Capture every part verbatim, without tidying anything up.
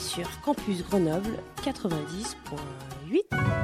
sur Campus Grenoble quatre-vingt-dix point huit.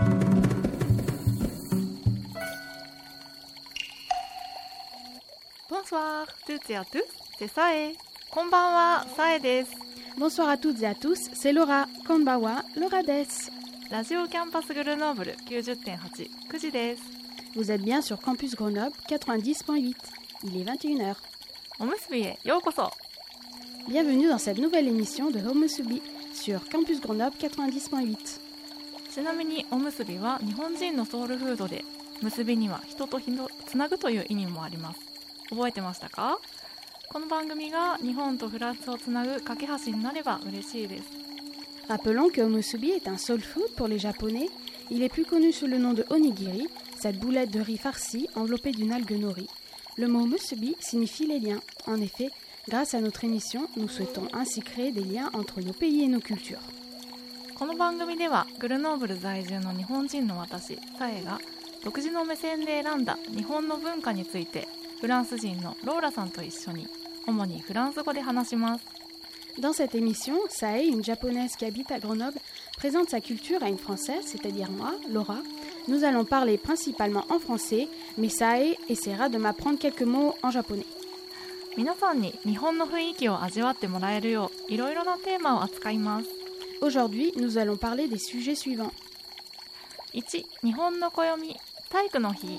Bonsoir toutes et à tous, c'est Sae. Konbanwa, Sae desu. Bonsoir à toutes et à tous, c'est Laura. Konbanwa, Laura desu. Radio Campus Grenoble quatre-vingt-dix point huit, ku ji desu. Vous êtes bien sur Campus Grenoble quatre-vingt-dix point huit. Il est vingt et une heures. Omusubi e yokoso. Bienvenue dans cette nouvelle émission de Omusubi sur Campus Grenoble quatre-vingt-dix point huit. ちなみにおむすびは日本人のソウルフードで、結びには人と人をつなぐという意味もあります。覚えてましたか？この番組が日本とフランスをつなぐ架け橋になれば嬉しいです。 Rappelons que omusubi est un soul food pour les Japonais. Il est plus connu sous le nom de onigiri, cette boulette de riz farcie enveloppée d'une algue nori. Le mot musubi signifie les liens. En effet, grâce à notre émission, nous souhaitons ainsi créer des liens entre nos pays et nos cultures. この番組ではグルノーブル在住の日本人の私、サエが独自の目線で選んだ日本の文化についてフランス人のローラさんと一緒に主にフランス語で話します。 Dans cette émission, Sae, une japonaise qui habite à Grenoble, présente sa culture à une française, c'est-à-dire moi, Laura. Nous allons parler principalement en français, mais Sae essaiera de m'apprendre quelques mots en japonais. 皆さんに日本の雰囲気を味わってもらえるよういろいろなテーマを扱います。 Aujourd'hui, nous allons parler des sujets suivants. いち. 日本の暦、体育の日。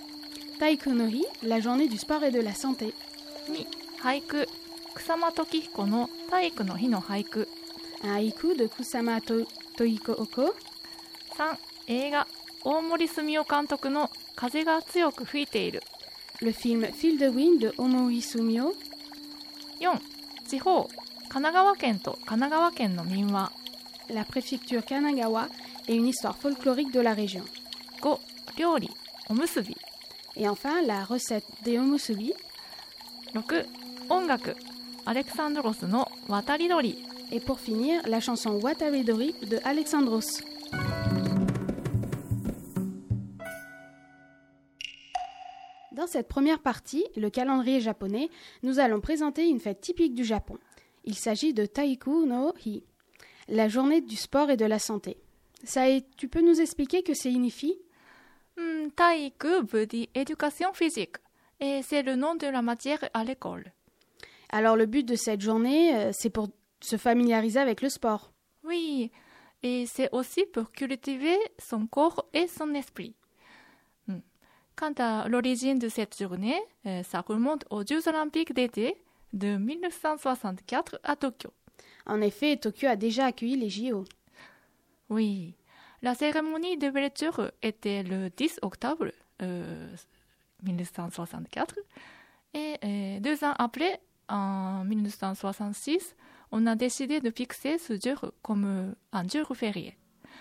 Taiku no hi, la journée du sport et de la santé. に. 俳句、草間時彦の体育の日の俳句。 Un haïku de Kusama to- Toiko Oko. さん. 映画、大森澄夫監督の風が強く吹いている。 Le film Feel the Wind de Omoi Sumio. よん. 地方、神奈川県と神奈川県の民話。 La préfecture Kanagawa et une histoire folklorique de la région. ご. 料理、おむすび。 Et enfin, la recette des omusubi. ろく. 音楽、アレクサンドロスの渡り鳥。 Et pour finir, la chanson Wataridori de Alexandros. Dans cette première partie, le calendrier japonais, nous allons présenter une fête typique du Japon. Il s'agit de Taiku no hi, la journée du sport et de la santé. Sae, tu peux nous expliquer que signifie? Hmm, 体育、部でエデュカションフィジック。Et c'est le nom de la matière à l'école. Alors le but de cette journée, euh, c'est pour se familiariser avec le sport. Oui, et c'est aussi pour cultiver son corps et son esprit. Hmm. Quant à l'origine de cette journée, euh, ça remonte aux Jeux olympiques d'été de mille neuf cent soixante-quatre à Tokyo. En effet, Tokyo a déjà accueilli les J O. Oui, la cérémonie d'ouverture était le dix octobre euh, mille neuf cent soixante-quatre et euh, deux ans après, en mille neuf cent soixante-six, on a décidé de fixer ce jour comme un jour férié.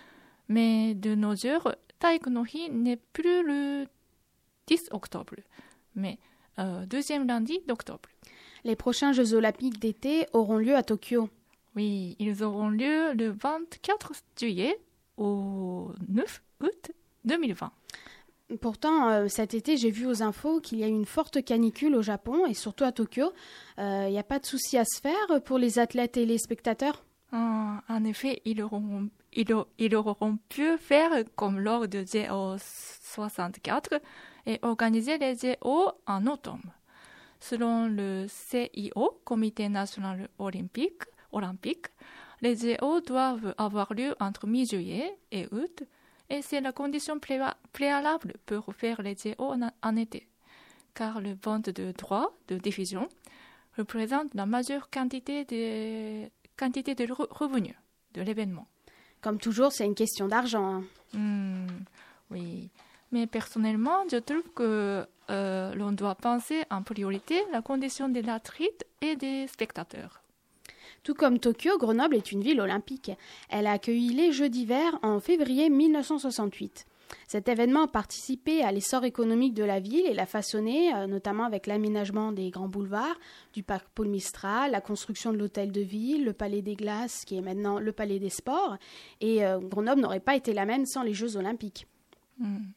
Mais de nos jours, Taiku no hi n'est plus le dix octobre, mais euh, deuxième lundi d'octobre. Les prochains Jeux olympiques d'été auront lieu à Tokyo. Oui, ils auront lieu le vingt-quatre juillet au neuf août deux mille vingt. Pourtant, euh, cet été, j'ai vu aux infos qu'il y a eu une forte canicule au Japon et surtout à Tokyo. Il euh, n'y a pas de souci à se faire pour les athlètes et les spectateurs? Ah, en effet, ils auront, ils, ils auront pu faire comme lors de J O soixante-quatre et organiser les J O en automne. Selon le C I O, Comité national olympique, olympique, les J O doivent avoir lieu entre mi-juillet et août, et c'est la condition préa- préalable pour faire les J O en, en été, car le vente de droits de diffusion représente la majeure quantité de, quantité de re- revenus de l'événement. Comme toujours, c'est une question d'argent. Hein. Hmm, oui, mais personnellement, je trouve que euh, l'on doit penser en priorité la condition des athlètes et des spectateurs. Tout comme Tokyo, Grenoble est une ville olympique. Elle a accueilli les Jeux d'hiver en février mille neuf cent soixante-huit. Cet événement a participé à l'essor économique de la ville et l'a façonné, euh, notamment avec l'aménagement des grands boulevards, du parc Paul Mistral, la construction de l'hôtel de ville, le palais des glaces, qui est maintenant le palais des sports. Et euh, Grenoble n'aurait pas été la même sans les Jeux olympiques. Hmm.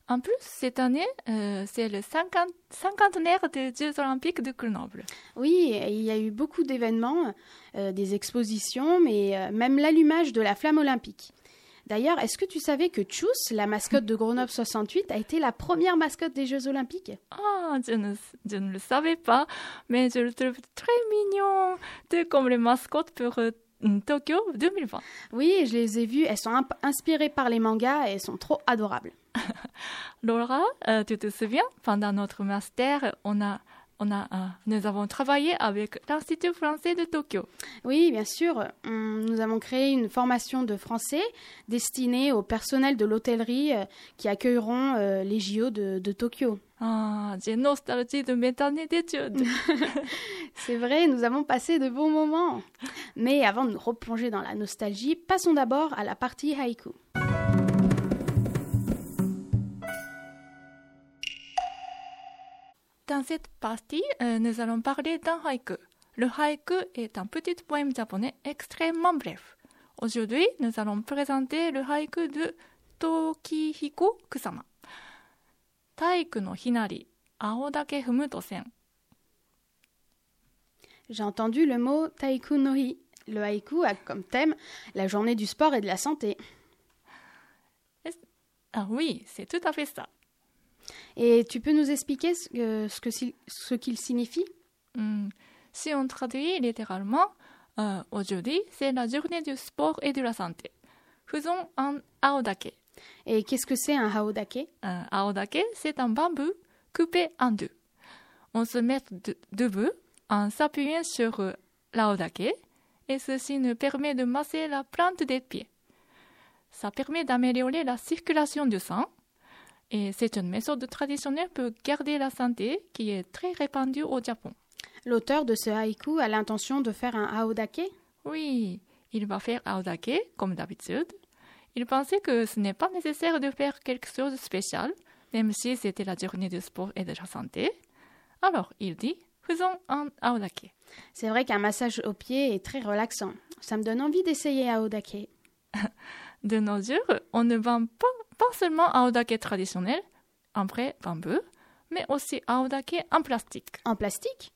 En plus, cette année, euh, c'est le cinquante, cinquantenaire des Jeux olympiques de Grenoble. Oui, il y a eu beaucoup d'événements, euh, des expositions, mais euh, même l'allumage de la flamme olympique. D'ailleurs, est-ce que tu savais que Tchuss, la mascotte de Grenoble soixante-huit, a été la première mascotte des Jeux olympiques? Ah, je ne, je ne le savais pas, mais je le trouve très mignon, tout comme les mascottes pour euh, Tokyo deux mille vingt. Oui, je les ai vues, elles sont imp- inspirées par les mangas et elles sont trop adorables. Laura, euh, tu te souviens, pendant notre master, on a, on a, euh, nous avons travaillé avec l'Institut français de Tokyo. Oui, bien sûr. On- nous avons créé une formation de français destinée au personnel de l'hôtellerie euh, qui accueilleront euh, les J O de, de Tokyo. Ah, j'ai nostalgie de mes années d'études. C'est vrai, nous avons passé de bons moments. Mais avant de nous replonger dans la nostalgie, passons d'abord à la partie haïku. Dans cette partie, euh, nous allons parler d'un haïku. Le haïku est un petit poème japonais extrêmement bref. Aujourd'hui, nous allons présenter le haïku de Tokihiko Kusama. Taiku no hinari, ao dake fumu to sen. J'ai entendu le mot Taiku no Hi. Le haïku a comme thème la journée du sport et de la santé. Ah oui, c'est tout à fait ça. Et tu peux nous expliquer ce, que- ce, que si- ce qu'il signifie? Hmm, Si on traduit littéralement, euh, aujourd'hui, c'est la journée du sport et de la santé. Faisons un aodake. Et qu'est-ce que c'est un haodake? Un aodake, c'est un bambou coupé en deux. On se met de- debout en s'appuyant sur euh, l'aodake et ceci nous permet de masser la plante des pieds. Ça permet d'améliorer la circulation du sang et c'est une méthode traditionnelle pour garder la santé qui est très répandue au Japon. L'auteur de ce haïku a l'intention de faire un haodake? Oui, il va faire aodake comme d'habitude. Il pensait que ce n'est pas nécessaire de faire quelque chose de spécial, même si c'était la journée du sport et de la santé. Alors, il dit, faisons un aodake. C'est vrai qu'un massage aux pieds est très relaxant. Ça me donne envie d'essayer haodake. De nos jours, on ne vend pas, pas seulement aodake traditionnel, en vrai bambou, mais aussi aodake en plastique. En plastique?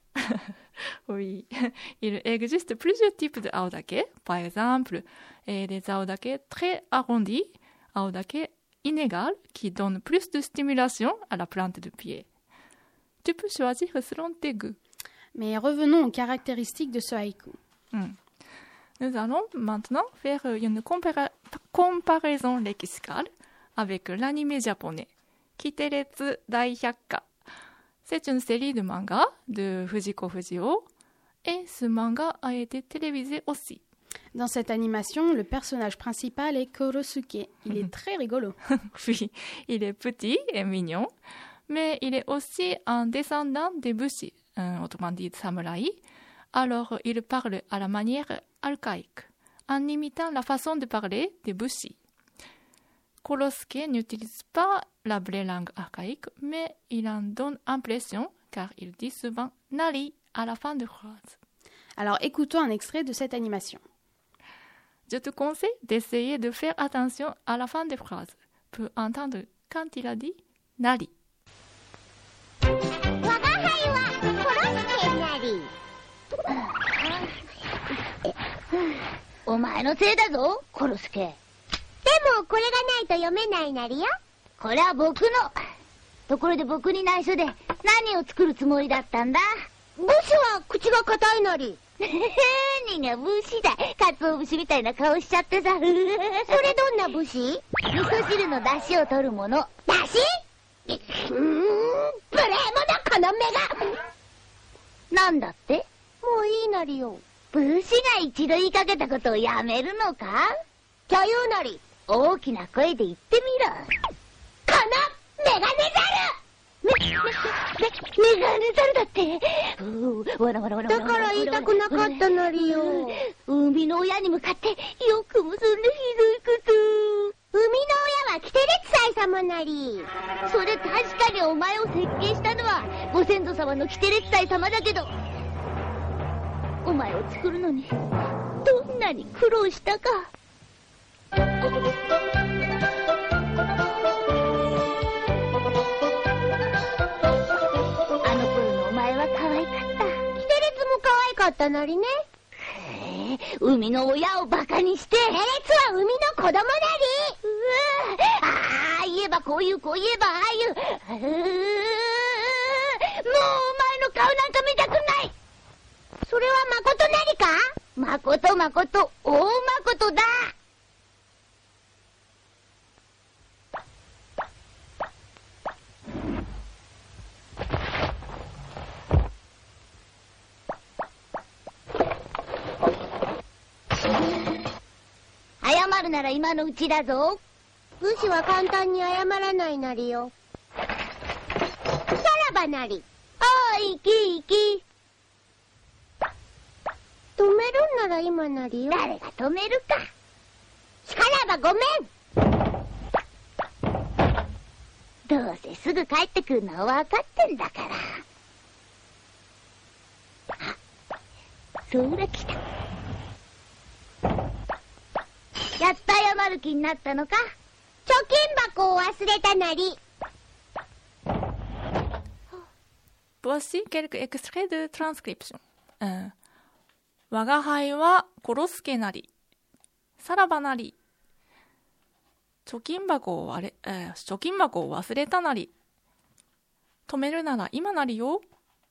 Oui, il existe plusieurs types de aodake. Par exemple, et des aodake très arrondis, aodake inégal qui donnent plus de stimulation à la plante de pied. Tu peux choisir selon tes goûts. Mais revenons aux caractéristiques de ce haïku. Hmm. Nous allons maintenant faire une compara- comparaison lexicale avec l'anime japonais Kiteretsu Daihyakka. C'est une série de mangas de Fujiko Fujio et ce manga a été télévisé aussi. Dans cette animation, le personnage principal est Korosuke. Il est très rigolo. Oui, il est petit et mignon, mais il est aussi un descendant des Bushi, euh, autrement dit samouraï. Alors il parle à la manière archaïque, en imitant la façon de parler des Bushi. Korosuke n'utilise pas la vraie langue archaïque, mais il en donne impression car il dit souvent « nari » à la fin de phrase. Alors écoutons un extrait de cette animation. Je te conseille d'essayer de faire attention à la fin des phrases pour entendre quand il a dit « nari ». 我が輩はコロスケなり。お前のせいだぞ、コロスケ。でもこれがないと読めないなりよ。これは僕の。ところで僕に内緒で何を作るつもりだったんだ？武士は口が硬いなり。何が武士だ。かつお節みたいな顔しちゃってさ。それどんな武士？味噌汁の出汁を取るもの。出汁？うーん、無礼者この目が。なんだって？もういいなりよ。武士が一度言いかけたことをやめるのか？じゃあ言うなり。大きな声で言ってみろ。このメガネザル！メ、メ、メ、メガネザルだって。うー、わらわらわらわら。だから言いたくなかったなりよ。海の親に向かってよくもそんなひどいこと。海の親はキテレツ祭様なり。それ確かにお前を設計したのはご先祖様のキテレツ祭様だけど、お前を作るのにどんなに苦労したか。 かったなりね。へえ、海の親をバカにして。ヘレツは海の子供なり。うわああ、言えばこういう、こう言えばああいう。うーもうお前の顔なんか見たくない。それは誠なりか？誠誠、大誠だ。謝るなら今のうちだぞ。武士は簡単に謝らないなりよ。さらばなり。おい、行き行き。止めるんなら今なりよ。誰が止めるか。さらばごめん。どうせすぐ帰ってくるのは分かってんだから。あ、そら来た。やっと謝る気になったのか。貯金箱を忘れたなり。 Voici quelques extraits de transcription. Euh, 我が輩は殺すけなり、さらばなり、貯金箱を割れ、えー、貯金箱を忘れたなり、止めるなら今なりよ。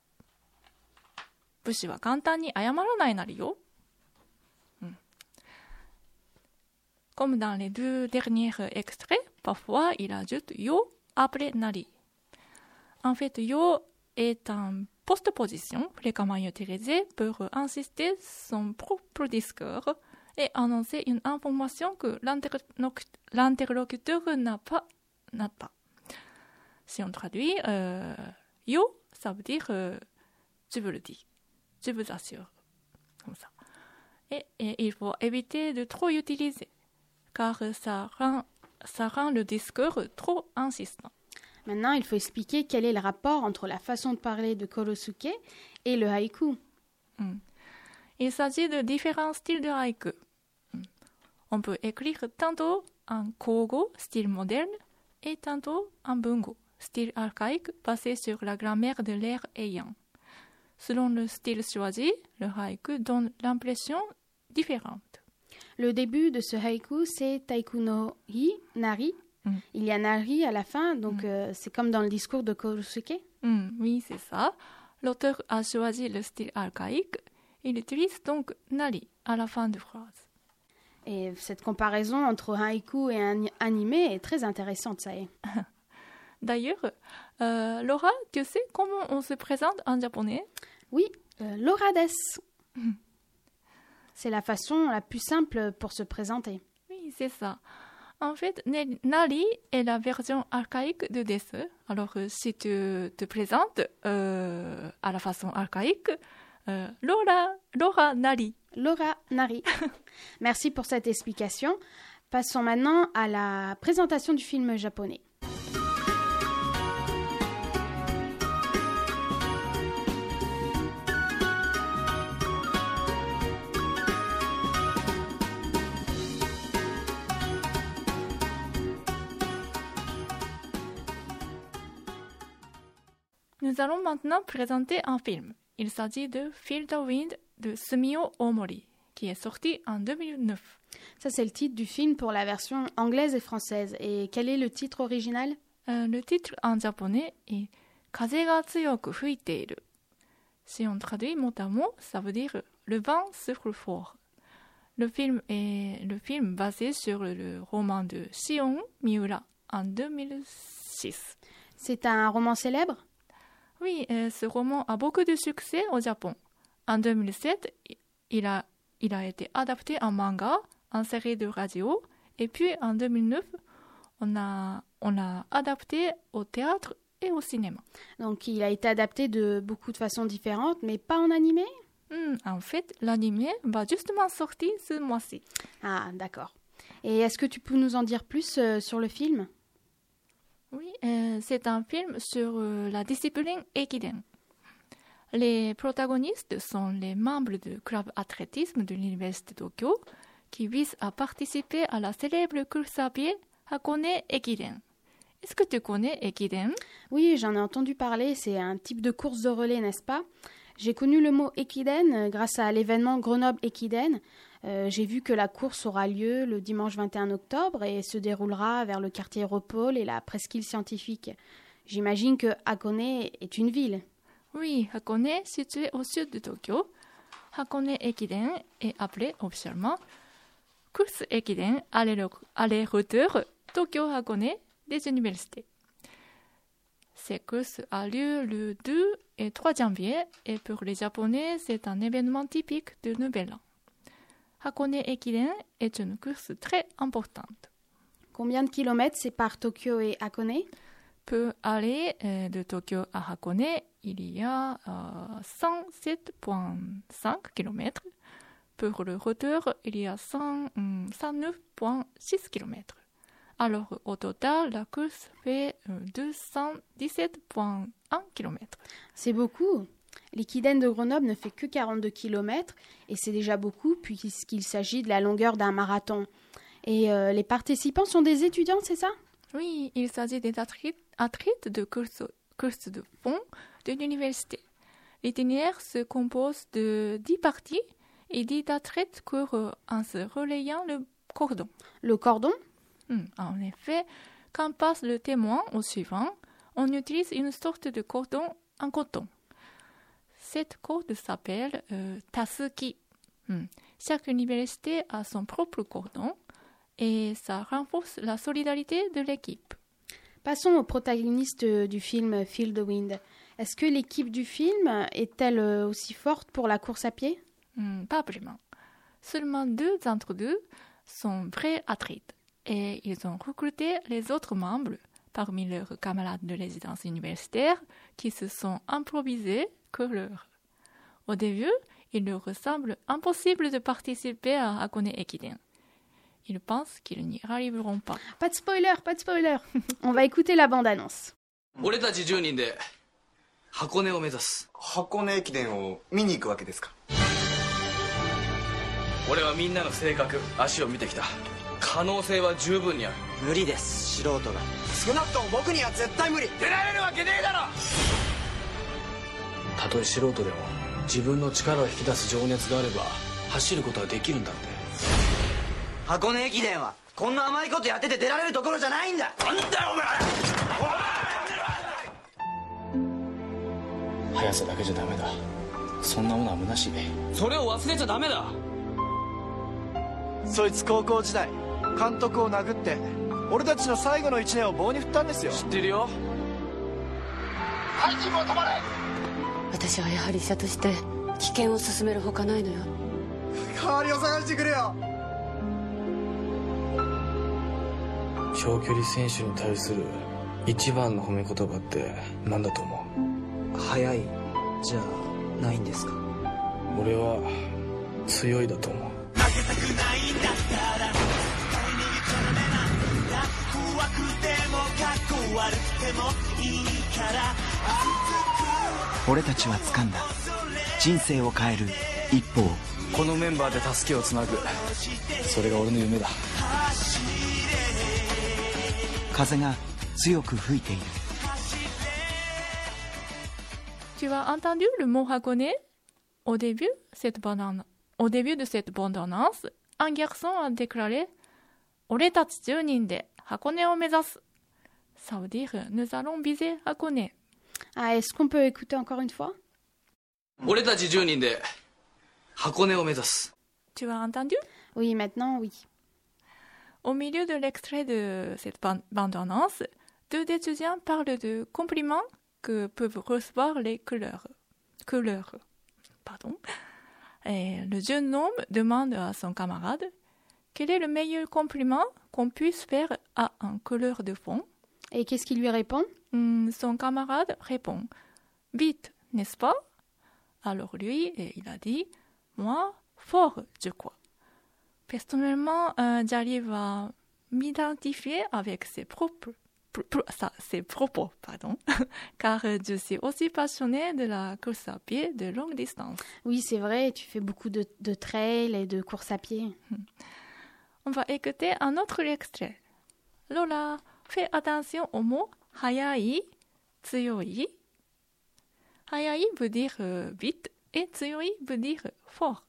武士は簡単に謝らないなりよ。Comme dans les deux derniers extraits, parfois il ajoute yo après nari. En fait, yo est en post-position fréquemment utilisé pour insister son propre discours et annoncer une information que l'interlocuteur n'a pas, n'a pas. Si on traduit, euh, yo, ça veut dire euh, je vous le dis, je vous assure, comme ça. Et, et il faut éviter de trop utiliser, car ça rend, ça rend le discours trop insistant. Maintenant, il faut expliquer quel est le rapport entre la façon de parler de Korosuke et le haïku. Mm. Il s'agit de différents styles de haïku. Mm. On peut écrire tantôt en kogo, style moderne, et tantôt en bungo, style archaïque basé sur la grammaire de l'ère Heian. Selon le style choisi, le haïku donne l'impression différente. Le début de ce haïku, c'est Taiku no hi, nari. Mm. Il y a nari à la fin, donc mm. euh, c'est comme dans le discours de Korosuke. Mm, oui, c'est ça. L'auteur a choisi le style archaïque. Il utilise donc nari à la fin de phrase. Et cette comparaison entre haïku et un animé est très intéressante, ça est. D'ailleurs, euh, Laura, tu sais comment on se présente en japonais? Oui, euh, Laura des. Mm. C'est la façon la plus simple pour se présenter. Oui, c'est ça. En fait, nari est la version archaïque de des. Alors, si tu te présentes euh, à la façon archaïque, euh, Laura, Laura nari. Laura nari. Merci pour cette explication. Passons maintenant à la présentation du film japonais. Nous allons maintenant présenter un film. Il s'agit de Feel the Wind de Sumio Omori, qui est sorti en deux mille neuf. Ça, c'est le titre du film pour la version anglaise et française. Et quel est le titre original? euh, Le titre en japonais est Kaze ga tsuyoku fuiteiru. Si on traduit mot à mot, ça veut dire le vent souffle fort. Le film est le film basé sur le roman de Shion Miura en deux mille six. C'est un roman célèbre? Oui, euh, ce roman a beaucoup de succès au Japon. En deux mille sept, il a, il a été adapté en manga, en série de radio, et puis en deux mille neuf, on a, on l'a adapté au théâtre et au cinéma. Donc il a été adapté de beaucoup de façons différentes, mais pas en animé? Hmm, en fait, l'animé va justement sortir ce mois-ci. Ah, d'accord. Et est-ce que tu peux nous en dire plus euh, sur le film? Oui, euh, c'est un film sur euh, la discipline Ekiden. Les protagonistes sont les membres du club athlétisme de l'Université de Tokyo qui visent à participer à la célèbre course à pied Hakone Ekiden. Est-ce que tu connais Ekiden? Oui, j'en ai entendu parler. C'est un type de course de relais, n'est-ce pas? J'ai connu le mot Ekiden euh, grâce à l'événement Grenoble Ekiden. Euh, j'ai vu que la course aura lieu le dimanche vingt et un octobre et se déroulera vers le quartier Europol et la presqu'île scientifique. J'imagine que Hakone est une ville. Oui, Hakone, situé au sud de Tokyo. Hakone Ekiden est appelé officiellement course Ekiden aller-retour Tokyo-Hakone des universités. Cette course a lieu le deux et trois janvier et pour les Japonais, c'est un événement typique du Nouvel An. Hakone Ekiden est une course très importante. Combien de kilomètres séparent Tokyo et Hakone? Pour aller euh, de Tokyo à Hakone, il y a euh, cent sept virgule cinq kilomètres. Pour le retour, il y a cent neuf virgule six kilomètres. Alors, au total, la course fait euh, deux cent dix-sept virgule un kilomètres. C'est beaucoup. L'Ekiden de Grenoble ne fait que quarante-deux kilomètres et c'est déjà beaucoup puisqu'il s'agit de la longueur d'un marathon. Et euh, les participants sont des étudiants, c'est ça? Oui, il s'agit des athlètes, athlètes de course, course de fond de l'université. L'itinéraire se compose de dix parties et dix athlètes courent en se relayant le cordon. Le cordon? Hmm, en effet, quand passe le témoin au suivant, on utilise une sorte de cordon en coton. Cette corde s'appelle euh, tasuki. Hmm. Chaque université a son propre cordon et ça renforce la solidarité de l'équipe. Passons aux protagonistes du film Feel the Wind. Est-ce que l'équipe du film est-elle aussi forte pour la course à pied? hmm, Pas vraiment. Seulement deux d'entre eux sont vrais athlètes et ils ont recruté les autres membres parmi leurs camarades de résidence universitaire qui se sont improvisés coureurs. Au début, il leur semble impossible de participer à Hakone Ekiden. Ils pensent qu'ils n'y arriveront pas. Pas de spoiler, pas de spoiler. On va écouter la bande-annonce. 俺たちじゅうにんで箱根を目指す。 箱根駅伝を見に行くわけですか？ 俺はみんなの性格、足を見てきた。可能性は十分にある。 無理です、素人が。 少なくとも僕には絶対無理。 出られるわけねえだろ。たとえ素人でも自分の力を引き出す情熱があれば走ることはできるんだって。 箱根駅伝はこんな甘いことやってて出られるところじゃないんだ。 なんだよお前。速さだけじゃダメだ。そんなものは虚しい。それを忘れちゃダメだ。 そいつ高校時代監督を殴って俺たちの最後のいちねんを棒に振ったんですよ。 知ってるよ。 はい、チームを止まれ。 私はやはり医者として危険を進めるほかないのよ。 代わりを探してくれよ。 長距離選手に対する一番の褒め言葉って何だと思う？ 速いじゃないんですか？ 俺は強いだと思う。 俺たちは掴んだ人生を変える一歩を。 このメンバーで助けをつなぐ、それが俺の夢だ。 風が強く吹いている。 Tu as entendu le mot Hakone? Au début, cette bande, au début de cette bande-annonce, un garçon a déclaré «俺たちじゅうにんで箱根を目指す». Ça veut dire « nous allons viser Hakone ». Ah, est-ce qu'on peut écouter encore une fois? 俺たちじゅうにんで箱根を目指す。 Tu as entendu? Oui, maintenant, oui. Au milieu de l'extrait de cette bande-annonce, deux étudiants parlent de compliments que peuvent recevoir les couleurs. couleurs. Pardon. Et le jeune homme demande à son camarade quel est le meilleur compliment qu'on puisse faire à un couleur de fond. Et qu'est-ce qu'il lui répond? Hmm, son camarade répond « Vite, n'est-ce pas ?» Alors lui, il a dit « Moi, fort, je crois. » Personnellement, euh, j'arrive à m'identifier avec ses propres, pr- pr- ça, ses propos, pardon, car je suis aussi passionnée de la course à pied de longue distance. Oui, c'est vrai, tu fais beaucoup de, de trail et de course à pied. On va écouter un autre extrait. Lola, fais attention au mot hayai, tsuyoi. Hayai veut dire euh, vite et tsuyoi veut dire fort.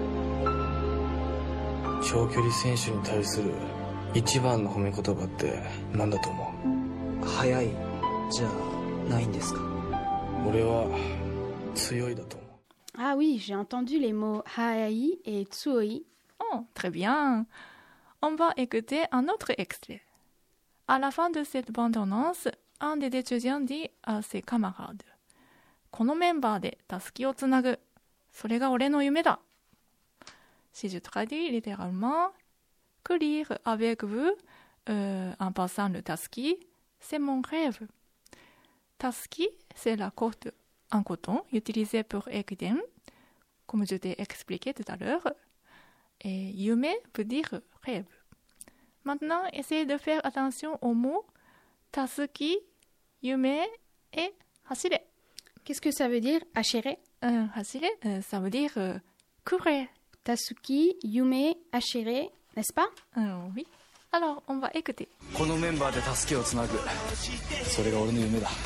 長距離選手に対する一番の褒め言葉って何だと思う？ 早いじゃないんですか？ 俺は強いだと思う。 Ah oui, j'ai entendu les mots haai et tsuoi. Oh, très bien. On va écouter un autre extrait. À la fin de cette bande-annonce, un des étudiants dit à ses camarades, このメンバーでたすきをつなぐ。それが俺の夢だ。Si je traduis littéralement, courir avec vous euh, en passant le taski, c'est mon rêve. Taski, c'est la corde en coton utilisée pour ekiden, comme je t'ai expliqué tout à l'heure. Et yume veut dire rêve. Maintenant, essayez de faire attention aux mots tasuki, yume et hashire. Qu'est-ce que ça veut dire, hashire? Euh, hashire, euh, ça veut dire euh, courir. Tasuki, yume, hashire, n'est-ce pas? Euh, oui. Alors, on va écouter. このメンバーで助けをつなぐ。それが俺の夢だ。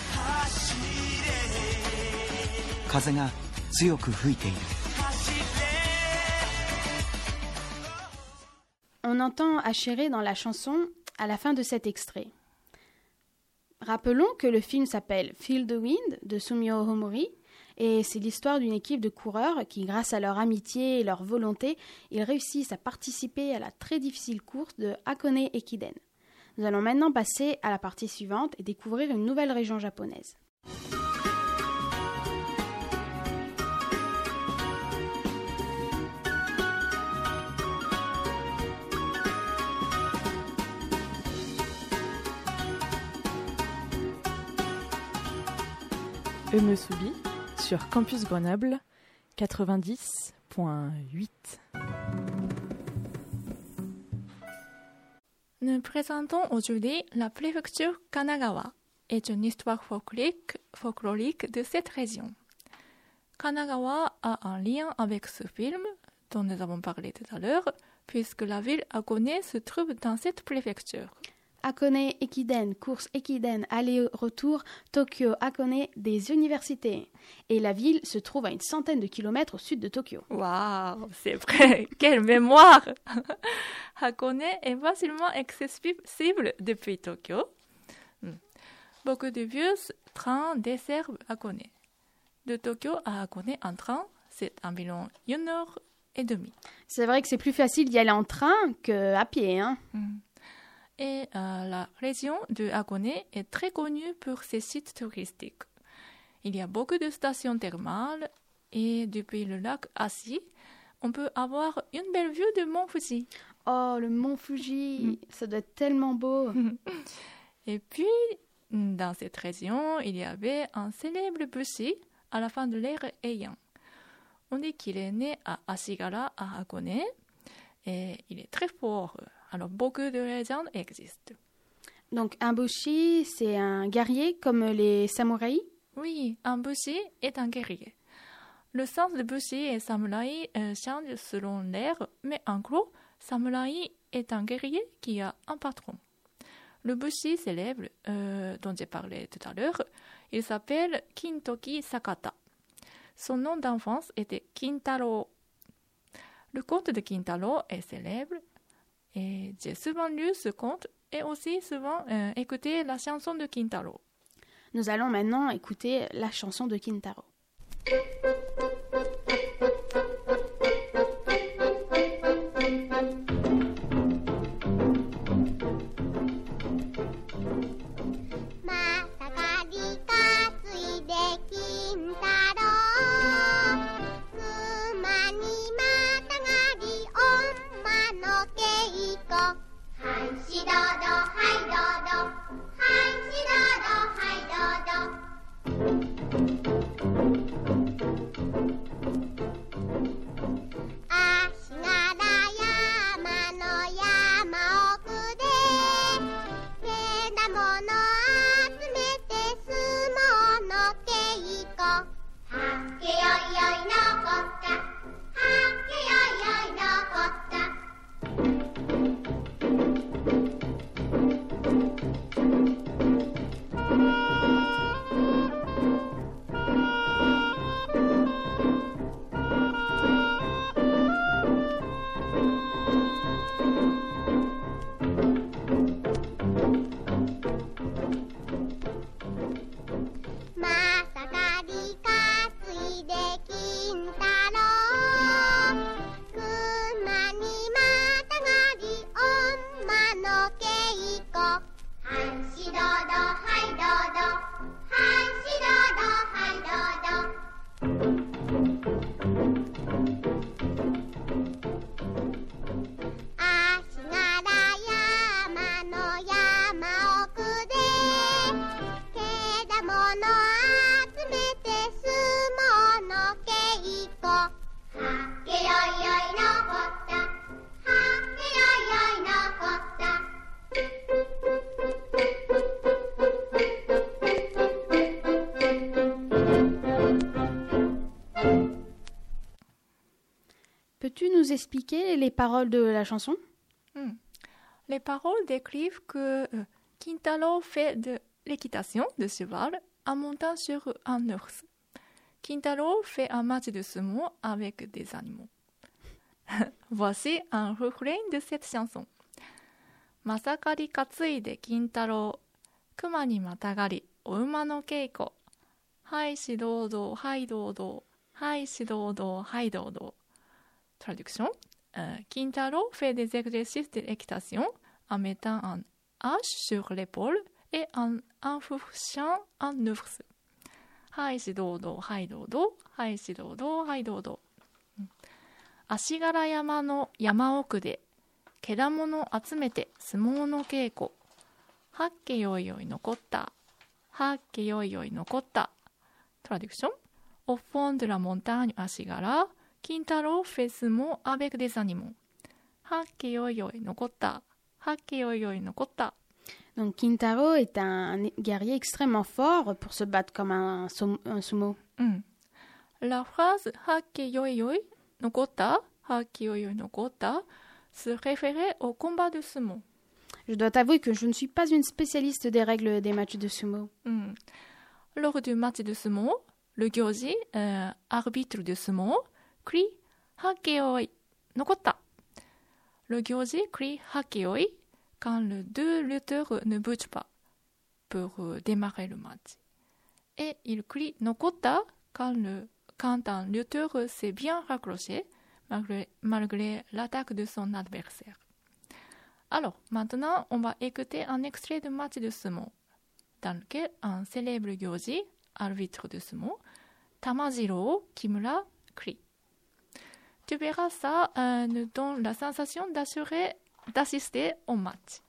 風が強く吹いている。 On entend hashire dans la chanson à la fin de cet extrait. Rappelons que le film s'appelle Feel the Wind de Sumio Ohomori et c'est l'histoire d'une équipe de coureurs qui, grâce à leur amitié et leur volonté, ils réussissent à participer à la très difficile course de Hakone Ekiden. Nous allons maintenant passer à la partie suivante et découvrir une nouvelle région japonaise. Emesubi sur Campus Grenoble quatre-vingt-dix point huit. Nous présentons aujourd'hui la préfecture Kanagawa et une histoire folklorique, folklorique de cette région. Kanagawa a un lien avec ce film dont nous avons parlé tout à l'heure, puisque la ville Hakone se trouve dans cette préfecture. Hakone Ekiden, course Ekiden, aller-retour, Tokyo, Hakone, des universités. Et la ville se trouve à une centaine de kilomètres au sud de Tokyo. Waouh, c'est vrai, quelle mémoire! Hakone est facilement accessible depuis Tokyo. Beaucoup de vieux trains desservent Hakone. De Tokyo à Hakone en train, c'est environ une heure et demie. C'est vrai que c'est plus facile d'y aller en train qu'à pied, hein? Mm. Et euh, la région de Hakone est très connue pour ses sites touristiques. Il y a beaucoup de stations thermales et depuis le lac Ashi, on peut avoir une belle vue de Mont Fuji. Oh, le Mont Fuji, mm. ça doit être tellement beau. Et puis, dans cette région, il y avait un célèbre bushi à la fin de l'ère Heian. On dit qu'il est né à Ashigara, à Hakone, et il est très fort. Alors, beaucoup de légendes existent. Donc, un bushi, c'est un guerrier comme les samouraïs? Oui, un bushi est un guerrier. Le sens de bushi et samouraï euh, change selon l'ère, mais en gros, samouraï est un guerrier qui a un patron. Le bushi célèbre, euh, dont j'ai parlé tout à l'heure, il s'appelle Kintoki Sakata. Son nom d'enfance était Kintaro. Le conte de Kintaro est célèbre. Et j'ai souvent lu ce conte et aussi souvent euh, écouté la chanson de Kintaro. Nous allons maintenant écouter la chanson de Kintaro. nous expliquer les paroles de la chanson? Hmm. Les paroles décrivent que euh, Kintaro fait de l'équitation de cheval en montant sur un ours. Kintaro fait un match de sumo avec des animaux. Voici un refrain de cette chanson. Masakari katsuide Kintaro, kuma ni matagari, o uma no keiko. Hai shidodo, hai dodo, hai shidodo, hai dodo. Traduction. Euh, Kintaro fait des exercices d'équitation en mettant un hache sur l'épaule et en enfourchant un ours. Hai shidodo, hai dodo, hai shidodo, hai dodo. 足柄山の山奥でけだもの集めて相撲の稽古。はっけよいよい残った。はっけよいよい残った。Traduction. Au fond de la montagne Ashigara, Kintaro fait sumo avec des animaux. Ha ke yoi yoi nokotta. Ha ke yoi yoi nokotta. Donc Kintaro est un guerrier extrêmement fort pour se battre comme un, som- un sumo. Mm. La phrase ha ke yoi yoi nokotta, ha ke yoi yoi nokotta se référait au combat de sumo. Je dois t'avouer que je ne suis pas une spécialiste des règles des matchs de sumo. Mm. Lors du match de sumo, le gyoji, euh, arbitre de sumo, crie Hakkeoi nokotta. Le gyoji crie Hakkeoi quand les deux lutteurs ne bougent pas pour euh, démarrer le match. Et il crie nokotta quand, le, quand un lutteur s'est bien raccroché malgré, malgré l'attaque de son adversaire. Alors, maintenant, on va écouter un extrait de match de sumo dans lequel un célèbre gyoji, arbitre de sumo, Tamajiro Kimura, crie. Tu verras, ça euh, nous donne la sensation d'assurer, d'assister au match.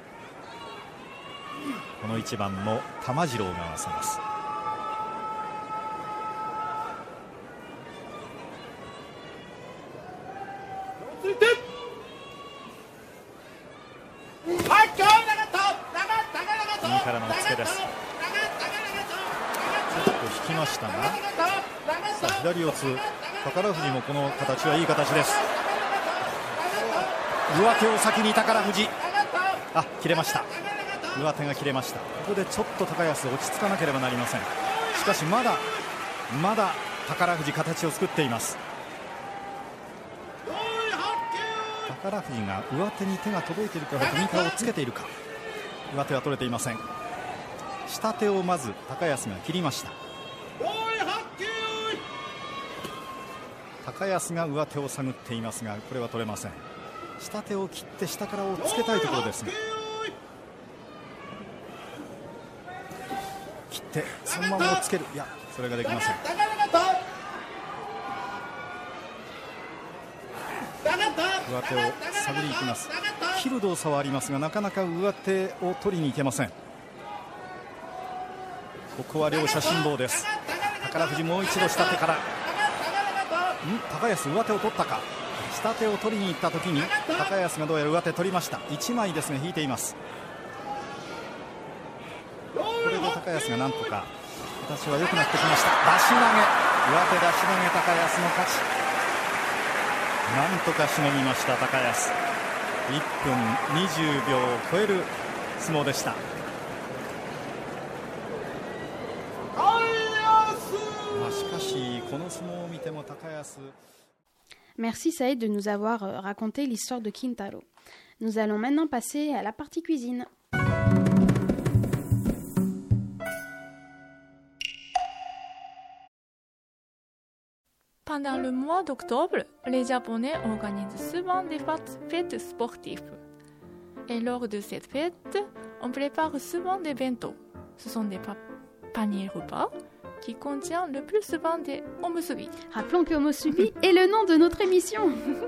この一番も玉次郎が合わせます。右からの押っつけです。ちょっと引きましたが、さあ左四つ、宝富士もこの形はいい形です。上手を先に宝富士、あ、切れました。上手が切れました。ここでちょっと高安落ち着かなければなりません。しかしまだまだ宝富士形を作っています。宝富士が上手に手が届いているか右からをつけているか。上手は取れていません。下手をまず高安が切りました。高安が上手を探っていますがこれは取れません。下手を切って下からをつけたいところですが、切ってそのままをつける、いやそれができません。上手を探りに行きます。切る動作はありますがなかなか上手を取りに行けません。ここは両者辛抱です。宝富士もう一度下手から、ん高安上手を取ったか。下手を取りに行った時に高安がどうやら上手取りました。いちまいですが引いています。これで高安がなんとか形は良くなってきました。出し投げ、上手出し投げ、高安の勝ち。なんとかしのぎました高安。いっぷんにじゅうびょうを超える相撲でした。まあ、しかしこの相撲を見ても高安。 Merci Saïd de nous avoir raconté l'histoire de Kintaro. Nous allons maintenant passer à la partie cuisine. Pendant le mois d'octobre, les Japonais organisent souvent des fêtes sportives. Et lors de cette fête, on prépare souvent des bento. Ce sont des pa- paniers repas qui contiennent le plus souvent des omusubi. Rappelons que omusubi est le nom de notre émission.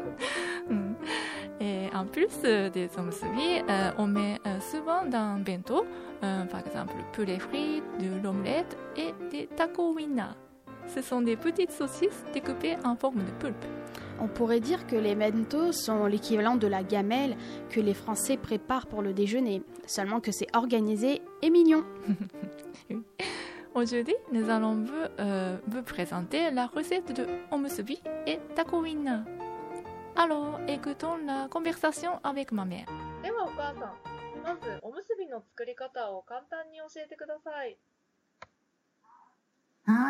Et en plus euh, des omusubi, euh, on met euh, souvent dans bento, euh, par exemple, poulet frit, de l'omelette et des taco winner. Ce sont des petites saucisses découpées en forme de pulpe. On pourrait dire que les bento sont l'équivalent de la gamelle que les Français préparent pour le déjeuner, seulement que c'est organisé et mignon. Aujourd'hui, nous allons vous, euh, vous présenter la recette de omusubi et taco winner. Alors, écoutons la conversation avec ma mère. ではお母さん、まずおむすびの作り方を簡単に教えてください。 はい。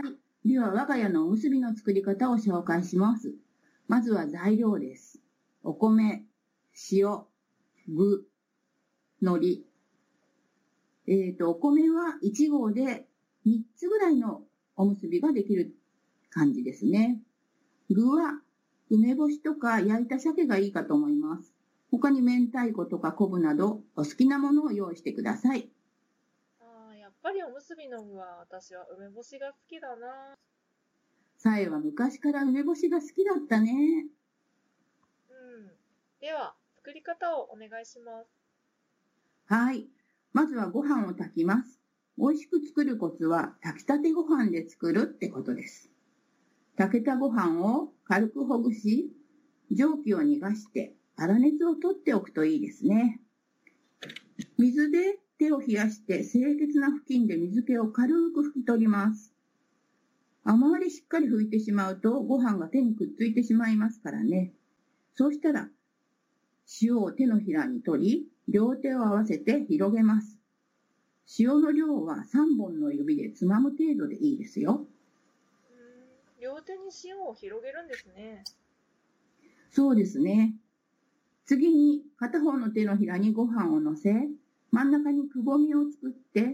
では我が家のおむすびの作り方を紹介します。まずは材料です。お米、塩、具、海苔。えっと、お米はいち合でみっつぐらいのおむすびができる感じですね。具は梅干しとか焼いた鮭がいいかと思います。他に明太子とか昆布などお好きなものを用意してください。 あー、やっぱりおむすびの具は私は梅干しが好きだな。 さえは昔から梅干しが好きだったね。 うん。では、作り方をお願いします。 はい。まずはご飯を炊きます。美味しく作るコツは炊きたてご飯で作るってことです。炊けたご飯を軽くほぐし、蒸気を逃がして粗熱を取っておくといいですね。水で手を冷やして清潔な布巾で水気を軽く拭き取ります。あまりしっかり拭いてしまうとご飯が手にくっついてしまいますからね。そうしたら塩を手のひらに取り、両手を合わせて広げます。塩の量はさんぼんの指でつまむ程度でいいですよ。 うーん、両手に塩を広げるんですね。 そうですね。次に片方の手のひらにご飯を乗せ、真ん中にくぼみを作って、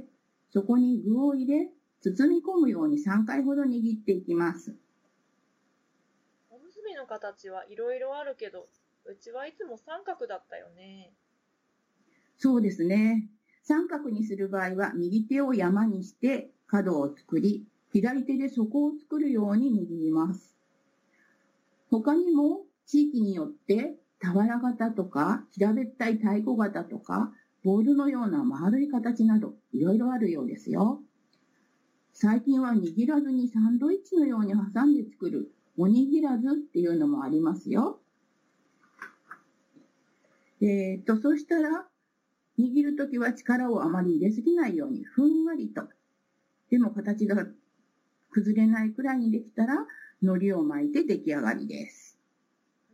そこに具を入れ、包み込むようにさんかいほど握っていきます。 おむすびの形はいろいろあるけど、うちはいつも三角だったよね。 そうですね。三角にする場合は右手を山にして角を作り、左手で底を作るように握ります。他にも地域によって俵型とか平べったい太鼓型とかボールのような丸い形などいろいろあるようですよ。最近は握らずにサンドイッチのように挟んで作るおにぎらずっていうのもありますよ。えー、っと、そしたら握るときは力をあまり入れすぎないようにふんわりと。でも形が崩れないくらいにできたら海苔を巻いて出来上がりです。 うん、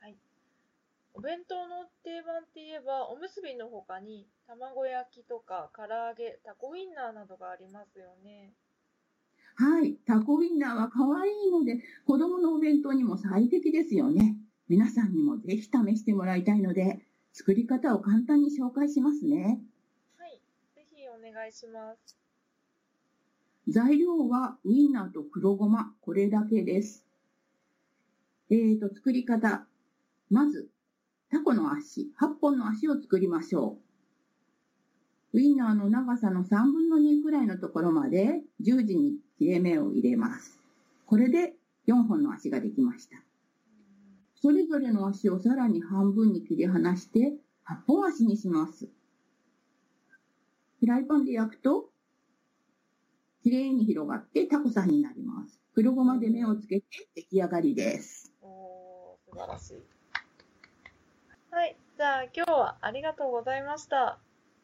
はい。お弁当の定番って言えばおむすびの他に卵焼きとか唐揚げ、タコウインナーなどがありますよね。 はい。タコウインナーは可愛いので子供のお弁当にも最適ですよね。皆さんにもぜひ試してもらいたいので作り方を簡単に紹介しますね。 はい。ぜひお願いします。 材料はウインナーと黒ごま、これだけです。えーと、作り方。まず、タコの足、はっぽんの足を作りましょう。ウインナーの長さのさんぶんのにくらいのところまで十字に切れ目を入れます。これでよんほんの足ができました。それぞれの足をさらに半分に切り離してはっぽん足にします。フライパンで焼くときれいに広がってタコさんになります。黒ごまで目をつけて出来上がりです。 おー、素晴らしい。はい、じゃあ今日はありがとうございました。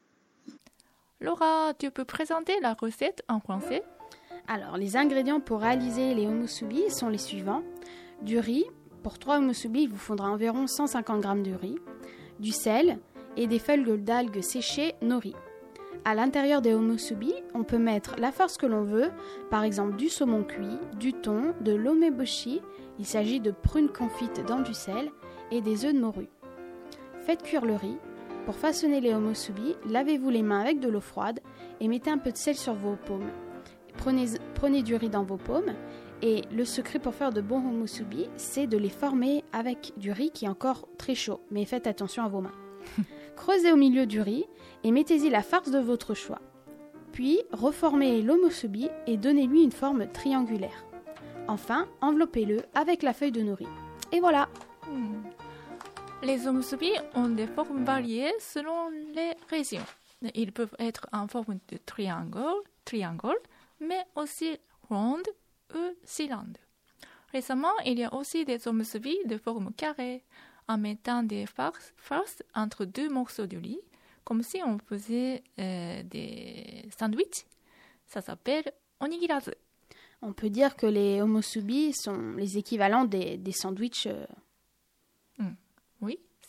Laura, tu peux présenter la recette en français? Alors, les ingrédients pour réaliser les omusubi sont les suivants. Du riz, pour trois omusubi, il vous faudra environ cent cinquante grammes de riz, du sel et des feuilles d'algues séchées nori. À l'intérieur des omusubi, on peut mettre la farce que l'on veut, par exemple du saumon cuit, du thon, de l'omeboshi, il s'agit de prunes confites dans du sel, et des œufs de morue. Faites cuire le riz. Pour façonner les omusubi, lavez-vous les mains avec de l'eau froide et mettez un peu de sel sur vos paumes. Prenez, prenez du riz dans vos paumes et le secret pour faire de bons omusubi, c'est de les former avec du riz qui est encore très chaud, mais faites attention à vos mains. Creusez au milieu du riz et mettez-y la farce de votre choix. Puis, reformez l'omusubi et donnez-lui une forme triangulaire. Enfin, enveloppez-le avec la feuille de nori. Et voilà! Hmm. Les omusubi ont des formes variées selon les régions. Ils peuvent être en forme de triangle, triangle mais aussi ronde ou cylindre. Récemment, il y a aussi des omusubi de forme carrée, en mettant des farces, farces entre deux morceaux de riz, comme si on faisait euh, des sandwichs. Ça s'appelle onigirazu. On peut dire que les omusubi sont les équivalents des, des sandwichs euh,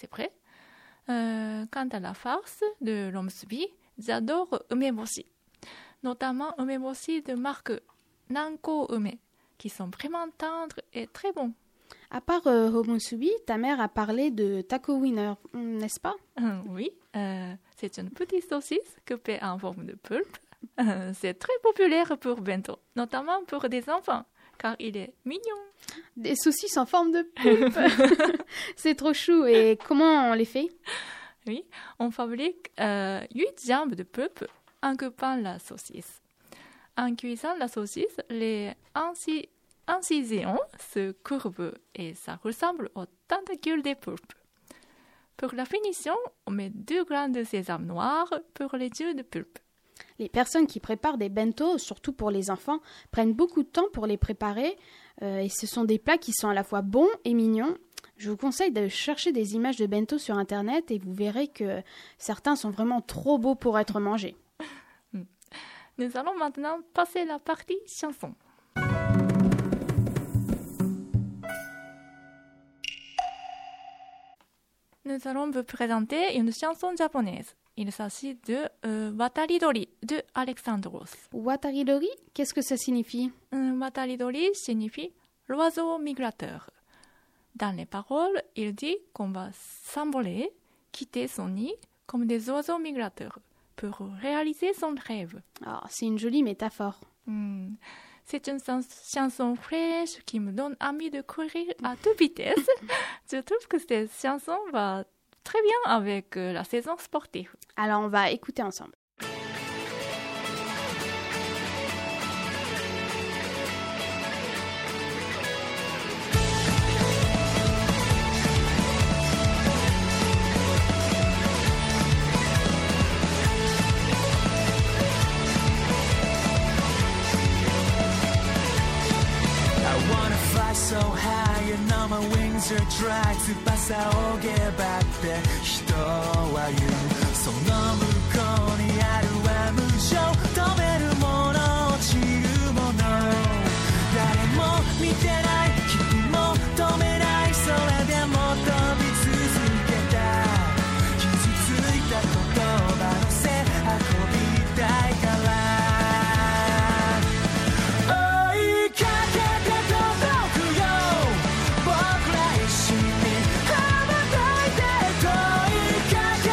c'est vrai. Euh, quant à la farce de l'Omsubi, j'adore umeboshi, notamment umeboshi de marque Nanko Ume, qui sont vraiment tendres et très bons. À part euh, Homusubi, ta mère a parlé de Taco Winner, n'est-ce pas? euh, Oui, euh, c'est une petite saucisse coupée en forme de pulpe. Euh, c'est très populaire pour bento, notamment pour des enfants, car il est mignon. Des saucisses en forme de pulpe. C'est trop chou. Et comment on les fait? Oui, on fabrique euh, huit jambes de pulpe en coupant la saucisse. En cuisant la saucisse, les inci- incisions se courbent et ça ressemble aux tentacules des pulpes. Pour la finition, on met deux grains de sésame noir pour les yeux de pulpe. Les personnes qui préparent des bento, surtout pour les enfants, prennent beaucoup de temps pour les préparer euh, et ce sont des plats qui sont à la fois bons et mignons. Je vous conseille de chercher des images de bento sur internet et vous verrez que certains sont vraiment trop beaux pour être mangés. Nous allons maintenant passer la partie chanson. Nous allons vous présenter une chanson japonaise. Il s'agit de euh, Wataridori de Alexandros. Wataridori, qu'est-ce que ça signifie? euh, Wataridori signifie l'oiseau migrateur. Dans les paroles, il dit qu'on va s'envoler, quitter son nid comme des oiseaux migrateurs pour réaliser son rêve. Oh, c'est une jolie métaphore. Hmm. C'est une chanson fraîche qui me donne envie de courir à toute vitesse. Je trouve que cette chanson va très bien avec la saison sportive. Alors, on va écouter ensemble. So high and now my wings are dry 翼をげばって人は言うその向こうにあるは無常止めるもの落ちるもの誰も見てない君も止めないそれでも飛び続けた傷ついた言葉の背運びたいから追いかけ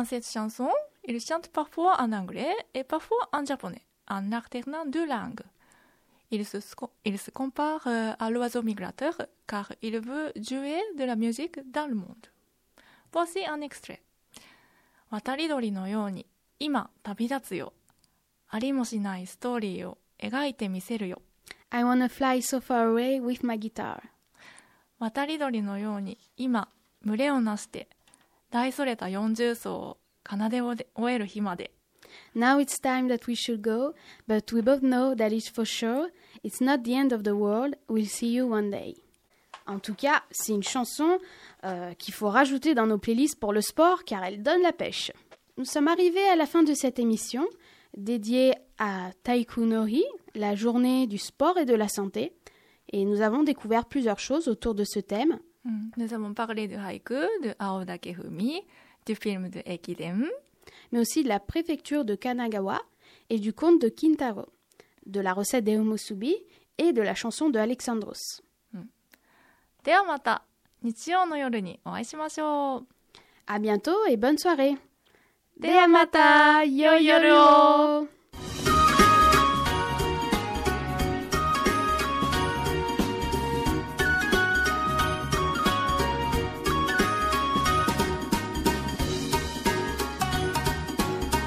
Dans cette chanson, il chante parfois en anglais et parfois en japonais, en alternant deux langues. Il se, il se compare à l'oiseau migrateur car il veut jouer de la musique dans le monde. Voici un extrait. 渡り鳥のように今旅立つよ。ありもしないストーリーを描いてみせるよ。 I wanna fly so far away with my guitar. 渡り鳥のように今群れをなして大それた四重奏を奏で終える日まで。 Now it's time that we should go, but we both know that it's for sure. It's not the end of the world. We'll see you one day. En tout cas, c'est une chanson euh, qu'il faut rajouter dans nos playlists pour le sport car elle donne la pêche. Nous sommes arrivés à la fin de cette émission dédiée à Taiku no Hi, la journée du sport et de la santé. Et nous avons découvert plusieurs choses autour de ce thème. Mm. Nous avons parlé de haïku, de Aodake Fumi, du film de Ekiden, mais aussi de la préfecture de Kanagawa et du conte de Kintaro, de la recette des umusubi et de la chanson de Alexandros. ではまた日曜の夜にお会いしましょう。 À bientôt et bonne soirée. ではまた良い夜を。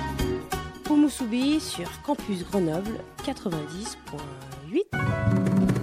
Umusubi sur Campus Grenoble quatre-vingt-dix point huit.